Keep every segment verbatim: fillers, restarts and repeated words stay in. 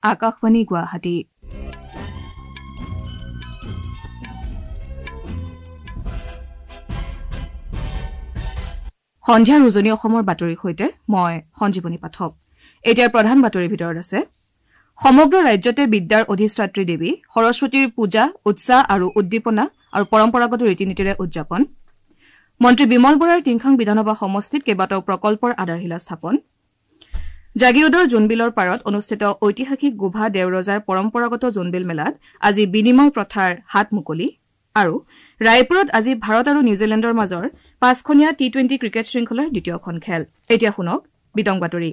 আকাশবাণী গুৱাহাটী। সন্ধিয়াৰ উজনি অসমৰ বাতৰিৰ সৈতে মই সঞ্জীৱনী পাঠক। এতিয়াৰ প্ৰধান বাতৰিৰ ভিতৰত আছে সমগ্ৰ ৰাজ্যতে বিদ্যাৰ অধিষ্ঠাত্ৰী দেৱী সৰস্বতীৰ পূজা উৎসাহ আৰু উদ্দীপনা আৰু পৰম্পৰাগত ৰীতি নীতিৰে উদযাপন। মন্ত্ৰী বিমল বৰাৰ টিংখাং বিধানসভা সমষ্টিত কেইবাটাও প্ৰকল্পৰ আধাৰশিলা স্থাপন। জাগিৰোডৰ জোনবিলৰ পাৰত অনুষ্ঠিত ঐতিহাসিক গোভা দেওৰজাৰ পৰম্পৰাগত জোনবিল মেলাত আজি বিনিময় প্ৰথাৰ হাত মুকলি। আৰু ৰায়পুৰত আজি ভাৰত আৰু নিউজিলেণ্ডৰ মাজৰ পাঁচখনীয়া টি টুৱেণ্টি ক্ৰিকেট শৃংখলাৰ দ্বিতীয়খন খেল। এতিয়া শুনক বিতং বাতৰি।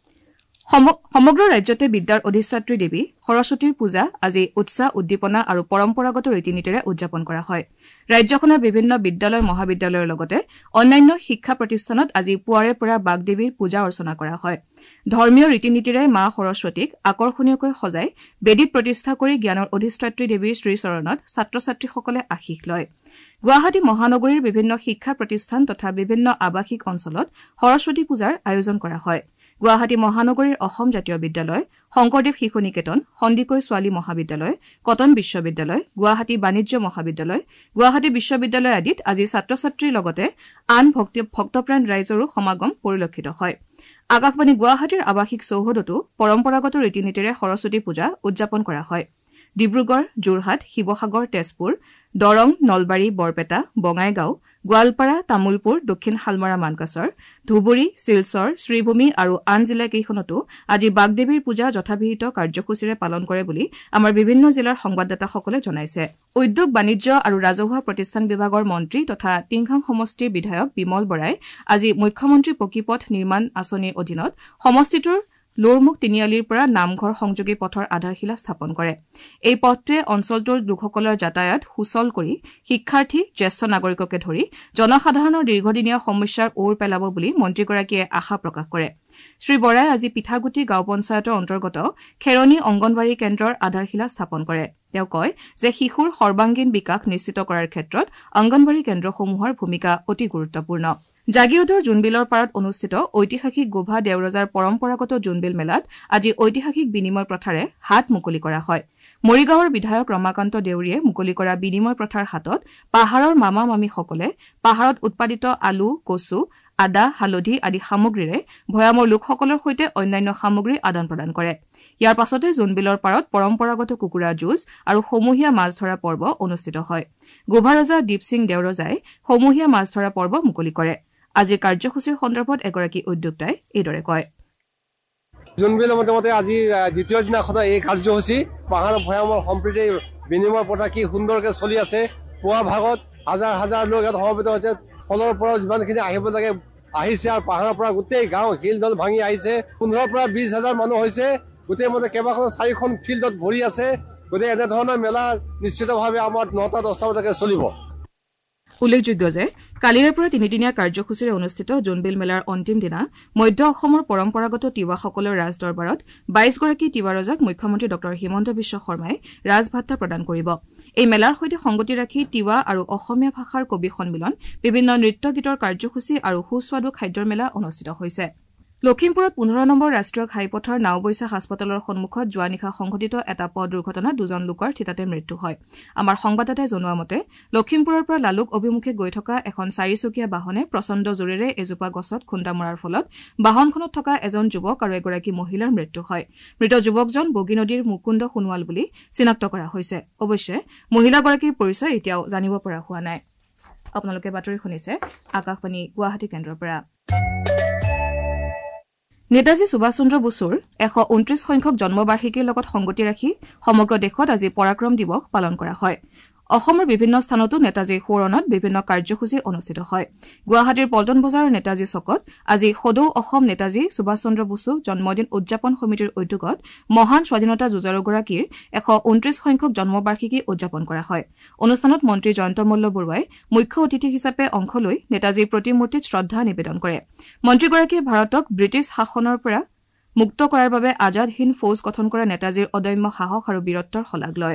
সমগ্ৰ ৰাজ্যতে বিদ্যাৰ অধিষ্ঠাত্ৰী দেৱী সৰস্বতীৰ পূজা আজি উৎসাহ উদ্দীপনা আৰু পৰম্পৰাগত ৰীতি নীতিৰে উদযাপন কৰা হয়। ৰাজ্যখনৰ বিভিন্ন বিদ্যালয় মহাবিদ্যালয়ৰ লগতে অন্যান্য শিক্ষা প্ৰতিষ্ঠানত আজি পুৱাৰে পৰা বাগদেৱীৰ পূজা অৰ্চনা কৰা হয়। ধৰ্মীয় ৰীতি নীতিৰে মা সৰস্বতীক আকৰ্ষণীয়কৈ সজাই বেদীত প্ৰতিষ্ঠা কৰি জ্ঞানৰ অধিষ্ঠাত্ৰী দেৱীৰ শ্ৰীচৰণত ছাত্ৰ ছাত্ৰীসকলে আশীষ লয়। গুৱাহাটী মহানগৰীৰ বিভিন্ন শিক্ষা প্ৰতিষ্ঠান তথা বিভিন্ন আৱাসিক অঞ্চলত সৰস্বতী পূজাৰ আয়োজন কৰা হয়। গুৱাহাটী মহানগৰীৰ অসম জাতীয় বিদ্যালয়, শংকৰদেৱ শিশু নিকেতন, সন্দিকৈ ছোৱালী মহাবিদ্যালয়, কটন বিশ্ববিদ্যালয়, গুৱাহাটী বাণিজ্য মহাবিদ্যালয়, গুৱাহাটী বিশ্ববিদ্যালয় আদিত আজি ছাত্ৰ ছাত্ৰীৰ লগতে আন ভক্তপ্ৰাণ ৰাইজৰো সমাগম পৰিলক্ষিত হয়। আকাশবাণী গুৱাহাটীৰ আৱাসিক চৌহদতো পৰম্পৰাগত ৰীতি নীতিৰে সৰস্বতী পূজা উদযাপন কৰা হয়। ডিব্ৰুগড়, যোৰহাট, শিৱসাগৰ, তেজপুৰ, দৰং, নলবাৰী, বৰপেটা, বঙাইগাঁও, গোৱালপাৰা, তামুলপুৰ, দক্ষিণ শালমৰা মানকাছৰ, ধুবুৰী, শিলচৰ, শ্ৰীভূমি আৰু আন জিলাকেইখনতো আজি বাগদেৱীৰ পূজা যথাবিহিত কাৰ্যসূচীৰে পালন কৰে বুলি আমাৰ বিভিন্ন জিলাৰ সংবাদদাতাসকলে জনাইছে। উদ্যোগ বাণিজ্য আৰু ৰাজহুৱা প্ৰতিষ্ঠান বিভাগৰ মন্ত্ৰী তথা টিংখাং সমষ্টিৰ বিধায়ক বিমল বৰাই আজি মুখ্যমন্ত্ৰী পকীপথ নিৰ্মাণ আঁচনিৰ অধীনত সমষ্টিটোৰ লৌৰমুখ তিনিআলিৰ পৰা নামঘৰ সংযোগী পথৰ আধাৰশিলা স্থাপন কৰে। এই পথটোৱে অঞ্চলটোৰ লোকসকলৰ যাতায়াত সুচল কৰি শিক্ষাৰ্থী, জ্যেষ্ঠ নাগৰিককে ধৰি জনসাধাৰণৰ দীৰ্ঘদিনীয়া সমস্যাৰ ওৰ পেলাব বুলি মন্ত্ৰীগৰাকীয়ে আশা প্ৰকাশ কৰে। শ্ৰী বৰাই আজি পিঠাগুটি গাঁও পঞ্চায়তৰ অন্তৰ্গত খেৰণী অংগনৱাড়ী কেন্দ্ৰৰ আধাৰশিলা স্থাপন কৰে। তেওঁ কয় যে শিশুৰ সৰ্বাংগীন বিকাশ নিশ্চিত কৰাৰ ক্ষেত্ৰত অংগনৱাড়ী কেন্দ্ৰসমূহৰ ভূমিকা অতি গুৰুত্বপূৰ্ণ। জাগিৰোডৰ জোনবিলৰ পাৰত অনুষ্ঠিত ঐতিহাসিক গোভা দেওৰজাৰ পৰম্পৰাগত জোনবিল মেলাত আজি ঐতিহাসিক বিনিময় প্ৰথাৰে হাত মুকলি কৰা হয়। মৰিগাঁৱৰ বিধায়ক ৰমাকান্ত দেউৰীয়ে মুকলি কৰা বিনিময় প্ৰথাৰ হাতত পাহাৰৰ মামা মামীসকলে পাহাৰত উৎপাদিত আলু, কচু, আদা, হালধি আদি সামগ্ৰীৰে ভৈয়ামৰ লোকসকলৰ সৈতে অন্যান্য সামগ্ৰী আদান প্ৰদান কৰে। ইয়াৰ পাছতে জোনবিলৰ পাৰত পৰম্পৰাগত কুকুৰা যুঁজ আৰু সমূহীয়া মাছ ধৰা পৰ্ব অনুষ্ঠিত হয়। গোভা ৰজা দীপ সিং দেওৰজাই সমূহীয়া মাছ ধৰা পৰ্ব মুকলি কৰে। আজিৰ কাৰ্যসূচীৰ সন্দৰ্ভত এগৰাকী উদ্যোক্তাই এইদৰে কয়। জোনবিল মতে আজি দ্বিতীয় দিনাখন এই কাৰ্যসূচী পাহাৰ ভৈয়ামৰ সম্প্ৰীতি বিনিময় প্ৰথা কি সুন্দৰকৈ চলি আছে। পুৱা ভাগত হাজাৰ হাজাৰ লোক ইয়াত সমবেত হৈছে। ফলৰ পৰা যিমানখিনি আহিব লাগে আহিছে আৰু পাহাৰৰ পৰা গোটেই গাঁও শিল দল ভাঙি আহিছে। পোন্ধৰৰ পৰা বিশ হাজাৰ মানুহ হৈছে। গোটেই মতে কেইবাখন চাৰিখন ফিল্ডত ভৰি আছে। গতিকে এনেধৰণৰ মেলা নিশ্চিতভাৱে আমাৰ নটা দহটা বজালৈকে চলিব। উল্লেখযোগ্য যে কালিৰে পৰা তিনিদিনীয়া কাৰ্যসূচীৰে অনুষ্ঠিত জোনবিল মেলাৰ অন্তিম দিনা মধ্য অসমৰ পৰম্পৰাগত তিৱাসকলৰ ৰাজ দৰবাৰত বাইশগৰাকী তিৱা ৰজাক মুখ্যমন্ত্ৰী ড হিমন্ত বিশ্ব শৰ্মাই ৰাজভাত্তা প্ৰদান কৰিব। এই মেলাৰ সৈতে সংগতি ৰাখি তিৱা আৰু অসমীয়া ভাষাৰ কবি সন্মিলন, বিভিন্ন নৃত্য গীতৰ কাৰ্যসূচী আৰু সুস্বাদু খাদ্যৰ মেলা অনুষ্ঠিত হৈছে। লখিমপুৰত পোন্ধৰ নম্বৰ ৰাষ্ট্ৰীয় ঘাইপথৰ নাওবৈচা হাস্পতালৰ সন্মুখত যোৱা নিশা সংঘটিত এটা পথ দুৰ্ঘটনাত দুজন লোকৰ থিতাতে মৃত্যু হয়। আমাৰ সংবাদদাতাই জনোৱা মতে লখিমপুৰৰ পৰা লালুক অভিমুখে গৈ থকা এখন চাৰিচকীয়া বাহনে প্ৰচণ্ড জোৰেৰে এজোপা গছত খুন্দা মৰাৰ ফলত বাহনখনত থকা এজন যুৱক আৰু এগৰাকী মহিলাৰ মৃত্যু হয়। মৃত যুৱকজন বগী নদীৰ মুকুন্দ সোণোৱাল বুলি চিনাক্ত কৰা হৈছে। অৱশ্যে মহিলাগৰাকীৰ পৰিচয় এতিয়াও জানিব পৰা হোৱা নাই। আপোনালোকে বাতৰি শুনিছে আকাশবাণী গুৱাহাটী কেন্দ্ৰৰ পৰা। নেতাজী সুভাষ চন্দ্ৰ বসুৰ এশ ঊনত্ৰিশ সংখ্যক জন্মবাৰ্ষিকীৰ লগত সংগতি ৰাখি সমগ্ৰ দেশত আজি পৰাক্ৰম দিৱস পালন কৰা হয়। অসমৰ বিভিন্ন স্থানতো নেতাজীৰ সোঁৱৰণত বিভিন্ন কাৰ্যসূচী অনুষ্ঠিত হয়। গুৱাহাটীৰ পল্টন বজাৰৰ নেতাজী চকত আজি সদৌ অসম নেতাজী সুভাষ চন্দ্ৰ বসু জন্মদিন উদযাপন সমিতিৰ উদ্যোগত মহান স্বাধীনতা যুঁজাৰুগৰাকীৰ এশ ঊনত্ৰিশ সংখ্যক জন্মবাৰ্ষিকী উদযাপন কৰা হয়। অনুষ্ঠানত মন্ত্ৰী জয়ন্ত মল্ল বৰুৱাই মুখ্য অতিথি হিচাপে অংশ লৈ নেতাজীৰ প্ৰতিমূৰ্তিত শ্ৰদ্ধা নিবেদন কৰে। মন্ত্ৰীগৰাকীয়ে ভাৰতক ব্ৰিটিছ শাসনৰ পৰা মুক্ত কৰাৰ বাবে আজাদ হিন্দ ফৌজ গঠন কৰা নেতাজীৰ অদম্য সাহস আৰু বীৰত্বৰ শলাগ লয়।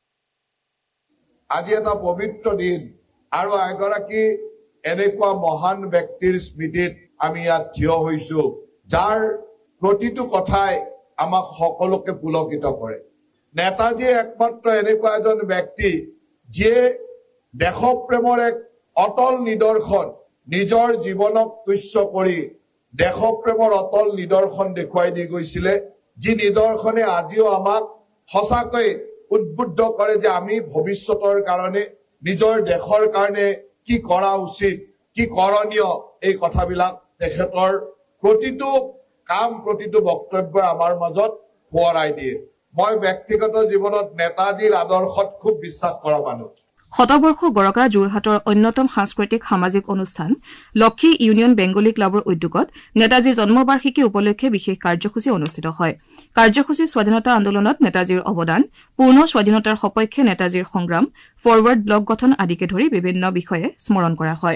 আজি এটা পবিত্ৰ দিন আৰু এগৰাকী এনেকুৱা মহান ব্যক্তিৰ স্মৃতিত আমি ইয়াত থিয় হৈছো, যাৰ প্ৰতিটো কথাই আমাক সকলোকে পুলকিত কৰে নেতাজী একমাত্ৰ এনেকুৱা এজন ব্যক্তি যিয়ে দেশপ্ৰেমৰ এক অটল নিদৰ্শন নিজৰ জীৱনক তুচ্ছ কৰি দেশপ্ৰেমৰ অটল নিদৰ্শন দেখুৱাই দি গৈছিলে যি নিদৰ্শনে আজিও আমাক সঁচাকৈ উদ্বুদ্ধ কৰে যে আমি ভৱিষ্যতৰ কাৰণে নিজৰ দেশৰ কাৰণে কি কৰা উচিত কি কৰণীয় এই কথাবিলাক তেখেতৰ প্ৰতিটো কাম প্ৰতিটো বক্তব্য আমাৰ মাজত সোঁৱৰাই দিয়ে মই ব্যক্তিগত জীৱনত নেতাজীৰ আদৰ্শত খুব বিশ্বাস কৰা মানুহ শতবৰ্ষ গৰকা যোৰহাটৰ অন্যতম সাংস্কৃতিক সামাজিক অনুষ্ঠান লক্ষী ইউনিয়ন বেংগলী ক্লাবৰ উদ্যোগত নেতাজীৰ জন্মবাৰ্ষিকী উপলক্ষে বিশেষ কাৰ্যসূচী অনুষ্ঠিত হয় কাৰ্যসূচী স্বাধীনতা আন্দোলনত নেতাজীৰ অৱদান পূৰ্ণ স্বাধীনতাৰ সপক্ষে নেতাজীৰ সংগ্ৰাম ফৰৱাৰ্ড ব্লক গঠন আদিকে ধৰি বিভিন্ন বিষয়ে স্মৰণ কৰা হয়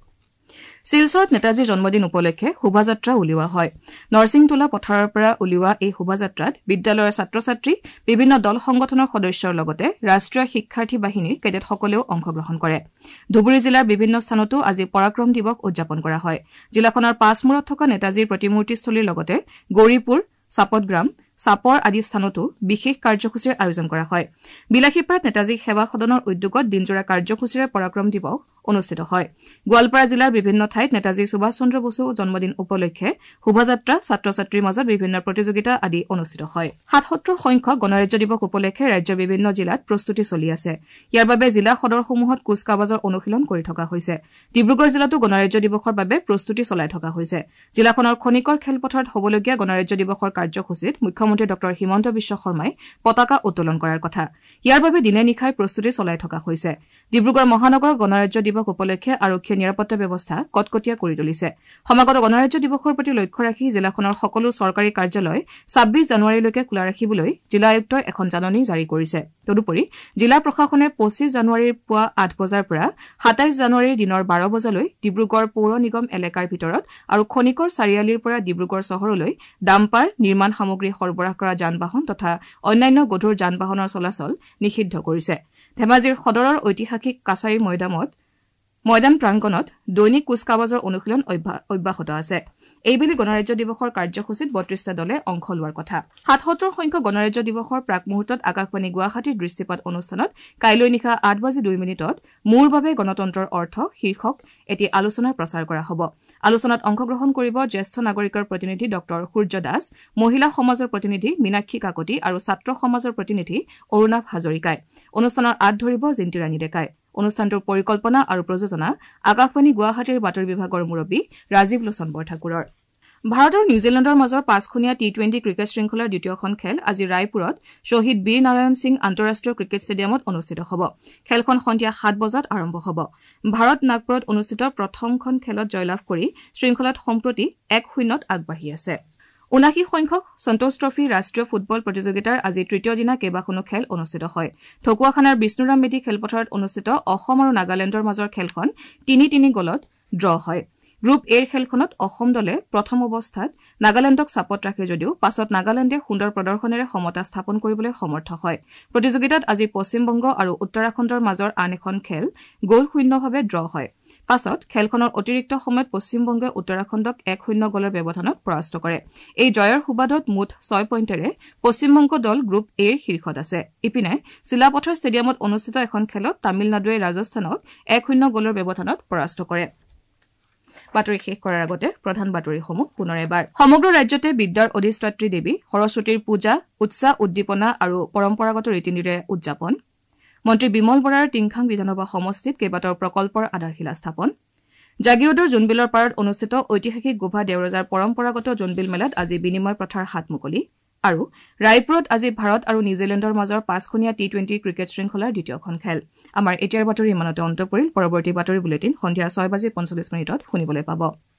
শিলচৰত নেতাজীৰ জন্মদিন উপলক্ষে শোভাযাত্ৰা উলিওৱা হয় নৰসিংটোলা পথাৰৰ পৰা উলিওৱা এই শোভাযাত্ৰাত বিদ্যালয়ৰ ছাত্ৰ ছাত্ৰী বিভিন্ন দল সংগঠনৰ সদস্যৰ লগতে ৰাষ্ট্ৰীয় শিক্ষাৰ্থী বাহিনীৰ কেডেটসকলেও অংশগ্ৰহণ কৰে ধুবুৰী জিলাৰ বিভিন্ন স্থানতো আজি পৰাক্ৰম দিৱস উদযাপন কৰা হয় জিলাখনৰ পাঁচমূৰত থকা নেতাজীৰ প্ৰতিমূৰ্তিস্থলীৰ লগতে গৌৰীপুৰ চাপতগ্ৰাম চাপৰ আদি স্থানতো বিশেষ কাৰ্যসূচীৰ আয়োজন কৰা হয় বিলাসীপাৰাত নেতাজী সেৱা সদনৰ উদ্যোগত দিনজোৰা কাৰ্যসূচীৰে পৰাক্ৰম দিৱস অনুষ্ঠিত হয় গোৱালপাৰা জিলাৰ বিভিন্ন ঠাইত নেতাজী সুভাষ চন্দ্ৰ বসু জন্মদিন উপলক্ষে শোভাযাত্ৰা ছাত্ৰ ছাত্ৰীৰ মাজত বিভিন্ন প্ৰতিযোগিতা আদি অনুষ্ঠিত হয় সাতসত্তৰ সংখ্যক গণৰাজ্য দিৱস উপলক্ষে ৰাজ্যৰ বিভিন্ন জিলাত প্ৰস্তুতি চলি আছে ইয়াৰ বাবে জিলা সদৰসমূহত কুচকাৱাজৰ অনুশীলন কৰি থকা হৈছে ডিব্ৰুগড় জিলাতো গণৰাজ্য দিৱসৰ বাবে প্ৰস্তুতি চলাই থকা হৈছে জিলাখনৰ খনিকৰ খেলপথাৰত হ'বলগীয়া গণৰাজ্য দিৱসৰ কাৰ্যসূচীত মুখ্যমন্ত্ৰী ডক্টৰ হিমন্ত বিশ্ব শৰ্মাই পতাকা উত্তোলন কৰাৰ কথা ইয়াৰ বাবে দিনে নিশাই প্ৰস্তুতি চলাই থকা হৈছে ডিব্ৰুগড় মহানগৰ গণৰাজ্য দিৱস উপলক্ষে আৰক্ষীয়ে নিৰাপত্তা ব্যৱস্থা কটকটীয়া কৰি তুলিছে সমাগত গণৰাজ্য দিৱসৰ প্ৰতি লক্ষ্য ৰাখি জিলাখনৰ সকলো চৰকাৰী কাৰ্যালয় ছাব্বিছ জানুৱাৰীলৈকে খোলা ৰাখিবলৈ জিলা আয়ুক্তই এখন জাননী জাৰি কৰিছে তদুপৰি জিলা প্ৰশাসনে পঁচিছ জানুৱাৰীৰ পুৱা আঠ বজাৰ পৰা সাতাইছ জানুৱাৰীৰ দিনৰ বাৰ বজালৈ ডিব্ৰুগড় পৌৰ নিগম এলেকাৰ ভিতৰত আৰু খনিকৰ চাৰিআলিৰ পৰা ডিব্ৰুগড় চহৰলৈ ডাম্পাৰ নিৰ্মাণ সামগ্ৰী সৰবৰাহ কৰা যান বাহন তথা অন্যান্য গধুৰ যান বাহনৰ চলাচল নিষিদ্ধ কৰিছে ধেমাজিৰ সদৰৰ ঐতিহাসিক কাছাৰী মৈদামত মৈদাম প্ৰাংগণত দৈনিক কুচকাৱাজৰ অনুশীলন অব্যাহত আছে এইবেলি গণৰাজ্য দিৱসৰ কাৰ্যসূচীত বত্ৰিশটা দলে অংশ লোৱাৰ কথা সাতসত্তৰ সংখ্যক গণৰাজ্য দিৱসৰ প্ৰাক মুহূৰ্তত আকাশবাণী গুৱাহাটীৰ দৃষ্টিপাত অনুষ্ঠানত কাইলৈ নিশা আঠ বাজি দুই মিনিটত মোৰ বাবে গণতন্ত্ৰৰ অৰ্থ শীৰ্ষক এটি আলোচনাৰ প্ৰচাৰ কৰা হ'ব আলোচনাত অংশগ্ৰহণ কৰিব জ্যেষ্ঠ নাগৰিকৰ প্ৰতিনিধি ডক্টৰ সূৰ্য দাস মহিলা সমাজৰ প্ৰতিনিধি মীনাক্ষী কাকতি আৰু ছাত্ৰ সমাজৰ প্ৰতিনিধি অৰুণাভ হাজৰিকাই অনুষ্ঠানৰ আঁত ধৰিব জিন্তিৰাণী ডেকাই অনুষ্ঠানটোৰ পৰিকল্পনা আৰু প্ৰযোজনা আকাশবাণী গুৱাহাটীৰ বাতৰি বিভাগৰ মুৰব্বী ৰাজীৱ লোচন বৰঠাকুৰৰ ভাৰত আৰু নিউজিলেণ্ডৰ মাজৰ পাঁচখনীয়া টি টুৱেণ্টি ক্ৰিকেট শৃংখলাৰ দ্বিতীয়খন খেল আজি ৰায়পুৰত শ্বহীদ বীৰ নাৰায়ণ সিং আন্তঃৰাষ্ট্ৰীয় ক্ৰিকেট ষ্টেডিয়ামত অনুষ্ঠিত হ'ব খেলখন সন্ধিয়া সাত বজাত আৰম্ভ হ'ব ভাৰত নাগপুৰত অনুষ্ঠিত প্ৰথমখন খেলত জয়লাভ কৰি শৃংখলাত সম্প্ৰতি এক শূন্যত আগবাঢ়ি আছে ঊনাশী সংখ্যক সন্তোষ ট্ৰফী ৰাষ্ট্ৰীয় ফুটবল প্ৰতিযোগিতাৰ আজি তৃতীয় দিনা কেইবাখনো খেল অনুষ্ঠিত হয় ঢকুৱাখানাৰ বিষ্ণুৰাম মেধি খেলপথাৰত অনুষ্ঠিত অসম আৰু নাগালেণ্ডৰ মাজৰ খেলখন তিনি তিনি গলত ড্ৰ হয় গ্ৰুপ এৰ খেলখনত অসম দলে প্ৰথম অৱস্থাত নাগালেণ্ডক চাপত ৰাখে যদিও পাছত নাগালেণ্ডে সুন্দৰ প্ৰদৰ্শনেৰে সমতা স্থাপন কৰিবলৈ সমৰ্থ হয় প্ৰতিযোগিতাত আজি পশ্চিমবংগ আৰু উত্তৰাখণ্ডৰ মাজৰ আন এখন খেল গ'ল শূন্যভাৱে ড্ৰ হয় পাছত খেলখনৰ অতিৰিক্ত সময়ত পশ্চিমবংগে উত্তৰাখণ্ডক এক শূন্য গলৰ ব্যৱধানত পৰাস্ত কৰে এই জয়ৰ সুবাদত মুঠ ছয় পইণ্টেৰে পশ্চিমবংগ দল গ্ৰুপ এৰ শীৰ্ষত আছে ইপিনে চিলাপথাৰ ষ্টেডিয়ামত অনুষ্ঠিত এখন খেলত তামিলনাডুৱে ৰাজস্থানক এক শূন্য গলৰ ব্যৱধানত পৰাস্ত কৰে বাতৰি শেষ কৰাৰ আগতে প্ৰধান বাতৰিসমূহ পুনৰ এবাৰ সমগ্ৰ ৰাজ্যতে বিদ্যাৰ অধিষ্ঠাত্ৰী দেৱী সৰস্বতীৰ পূজা উৎসাহ উদ্দীপনা আৰু পৰম্পৰাগত ৰীতিনীতিৰে উদযাপন মন্ত্ৰী বিমল বৰাৰ টিংখাং বিধানসভা সমষ্টিত কেইবাটাও প্ৰকল্পৰ আধাৰশিলা স্থাপন জাগিৰোডৰ জোনবিলৰ পাৰত অনুষ্ঠিত ঐতিহাসিক গোভা দেওৰজাৰ পৰম্পৰাগত জোনবিল মেলাত আজি বিনিময় প্ৰথাৰ হাত মুকলি আৰু ৰায়পুৰত আজি ভাৰত আৰু নিউজিলেণ্ডৰ মাজৰ পাঁচখনীয়া টি টুৱেণ্টি ক্ৰিকেট শৃংখলাৰ দ্বিতীয়খন খেল আমাৰ এতিয়াৰ বাতৰি ইমানতে অন্ত পৰিল পৰৱৰ্তী বাতৰি বুলেটিন সন্ধিয়া ছয় বাজি পঞ্চল্লিছ মিনিটত শুনিবলৈ পাব